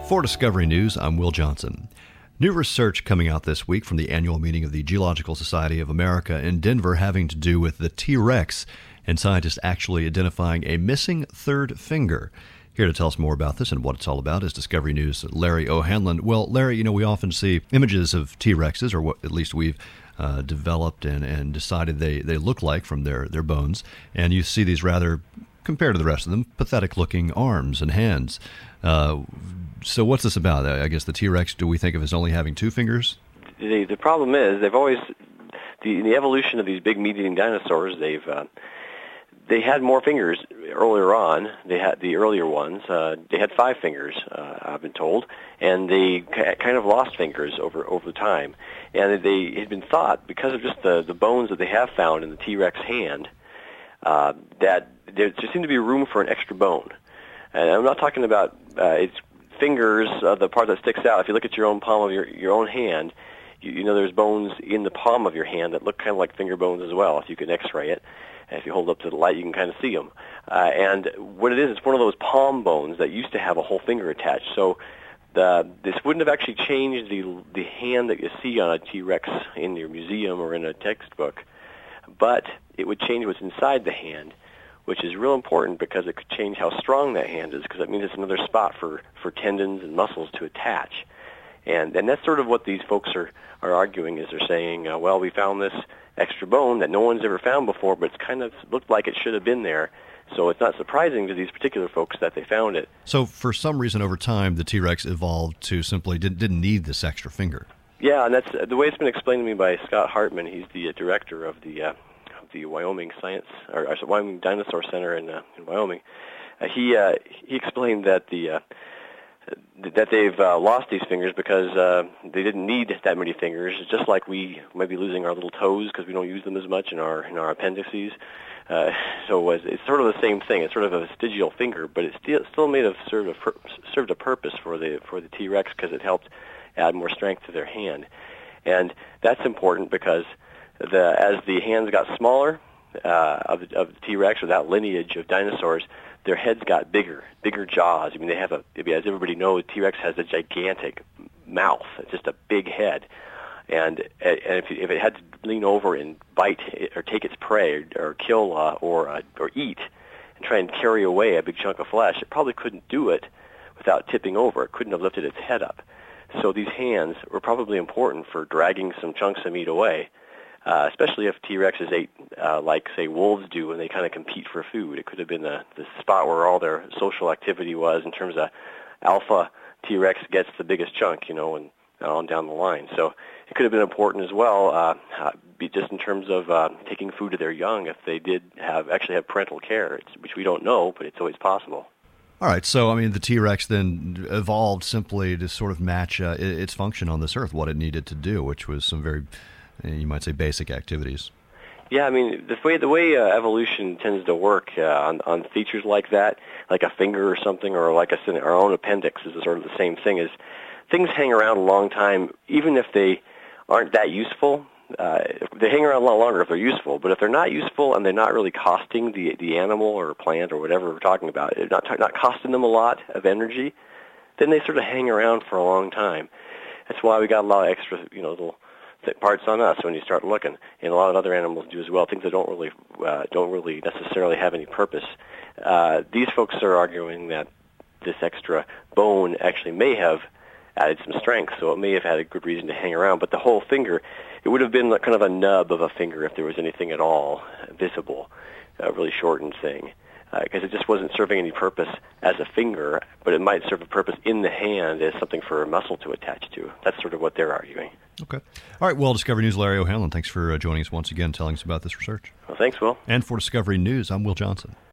For Discovery News, I'm Will Johnson. New research coming out this week from the annual meeting of the Geological Society of America in Denver having to do with the T-Rex and scientists actually identifying a missing third finger. Here to tell us more about this and what it's all about is Discovery News' Larry O'Hanlon. Well, Larry, we often see images of T-Rexes, or what at least we've developed and decided they look like from their bones, and you see these rather, compared to the rest of them, pathetic-looking arms and hands. So what's this about? I guess the T-Rex, do we think of as only having two fingers? The problem is they've always, the evolution of these big meat-eating dinosaurs, they had more fingers earlier on. They had the earlier ones. They had 5 fingers, I've been told, and they kind of lost fingers over time. And they had been thought, because of just the bones that they have found in the T-Rex hand, that there seemed to be room for an extra bone. And I'm not talking about its fingers, the part that sticks out. If you look at your own palm of your own hand, you know there's bones in the palm of your hand that look kind of like finger bones as well. If you can X-ray it, and if you hold it up to the light, you can kind of see them. And what it is, it's one of those palm bones that used to have a whole finger attached. So this wouldn't have actually changed the hand that you see on a T-Rex in your museum or in a textbook, but it would change what's inside the hand, which is real important because it could change how strong that hand is, because that means it's another spot for tendons and muscles to attach. And that's sort of what these folks are arguing, is they're saying, well, we found this extra bone that no one's ever found before, but it's kind of looked like it should have been there. So it's not surprising to these particular folks that they found it. So for some reason over time, the T-Rex evolved to simply didn't need this extra finger. Yeah, and that's the way it's been explained to me by Scott Hartman. He's the director of the Wyoming Wyoming Dinosaur Center in Wyoming. He explained that that they've lost these fingers because they didn't need that many fingers. It's just like we might be losing our little toes because we don't use them as much in our appendices. So it's sort of the same thing. It's sort of a vestigial finger, but it still may have served a purpose for the T-Rex, because it helped add more strength to their hand, and that's important because as the hands got smaller of the T-Rex, or that lineage of dinosaurs, their heads got bigger jaws. I mean, as everybody knows, T-Rex has a gigantic mouth, just a big head. And if it had to lean over and bite or take its prey or kill or eat and try and carry away a big chunk of flesh, it probably couldn't do it without tipping over. It couldn't have lifted its head up. So these hands were probably important for dragging some chunks of meat away, especially if T-Rexes ate like, say, wolves do when they kind of compete for food. It could have been the spot where all their social activity was, in terms of alpha T-Rex gets the biggest chunk, and on down the line. So it could have been important as well, just in terms of taking food to their young, if they did actually have parental care, which we don't know, but it's always possible. All right, so the T-Rex then evolved simply to sort of match its function on this earth, what it needed to do, which was some very, you might say, basic activities. Yeah, the way evolution tends to work on features like that, like a finger or something, or like our own appendix is sort of the same thing, is things hang around a long time, even if they aren't that useful. They hang around a lot longer if they're useful, but if they're not useful and they're not really costing the animal or plant or whatever we're talking about, not costing them a lot of energy, then they sort of hang around for a long time. That's why we got a lot of extra, little parts on us when you start looking, and a lot of other animals do as well. Things that don't really necessarily have any purpose. These folks are arguing that this extra bone actually may have added some strength, so it may have had a good reason to hang around. But the whole finger, it would have been like kind of a nub of a finger if there was anything at all visible, a really shortened thing, because it just wasn't serving any purpose as a finger, but it might serve a purpose in the hand as something for a muscle to attach to. That's sort of what they're arguing. Okay. All right, well, Discovery News' Larry O'Hanlon, thanks for joining us once again, telling us about this research. Well, thanks, Will. And for Discovery News, I'm Will Johnson.